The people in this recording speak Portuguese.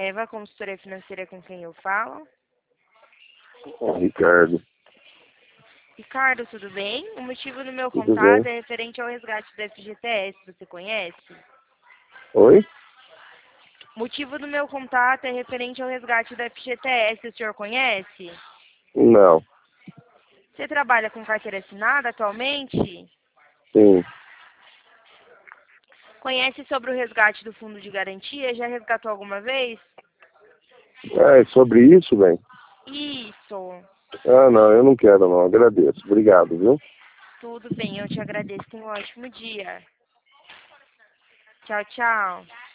Eva, consultoria financeira com quem eu falo. Ricardo, Ricardo, tudo bem? O motivo do meu tudo contato bem? é referente ao resgate do FGTS, você conhece? Oi? O motivo do meu contato é referente ao resgate do FGTS, o senhor conhece? Não, Você trabalha com carteira assinada atualmente? sim. Conhece sobre o resgate do fundo de garantia? Já resgatou alguma vez? É sobre isso, bem? Isso. Ah, não, eu não quero não, agradeço. Obrigado, viu? Tudo bem, eu te agradeço. Tenha um ótimo dia. Tchau, tchau.